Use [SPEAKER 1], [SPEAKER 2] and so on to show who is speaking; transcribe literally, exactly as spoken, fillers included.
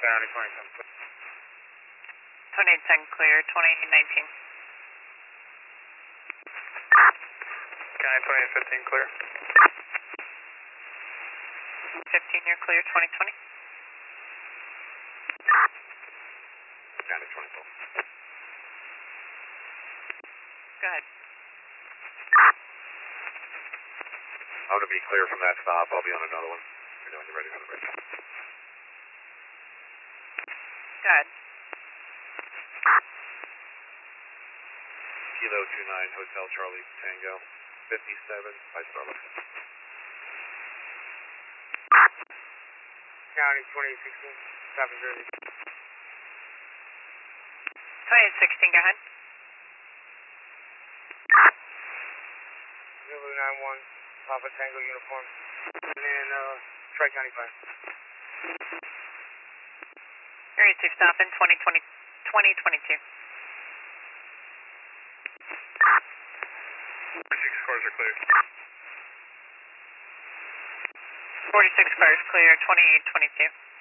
[SPEAKER 1] County twenty-seven.
[SPEAKER 2] twenty ten clear, twenty nineteen.
[SPEAKER 1] County twenty fifteen clear.
[SPEAKER 2] fifteen, you're clear, twenty twenty.
[SPEAKER 1] County twenty-four.
[SPEAKER 2] Go ahead.
[SPEAKER 1] I'm going to be clear from that stop. I'll be on another one. You know when you're ready for the bridge.
[SPEAKER 2] Go ahead.
[SPEAKER 1] Kilo two nine, Hotel Charlie Tango, fifty-seven by Starbucks. County twenty sixteen, South Jersey.
[SPEAKER 2] twenty sixteen, go ahead.
[SPEAKER 1] Zulu nine one, Papa Tango uniform. And then uh, Tri-County five.
[SPEAKER 2] Area two stop in twenty twenty, twenty twenty-two.
[SPEAKER 1] forty-six cars are clear.
[SPEAKER 2] forty-six cars clear, twenty-eight twenty-two.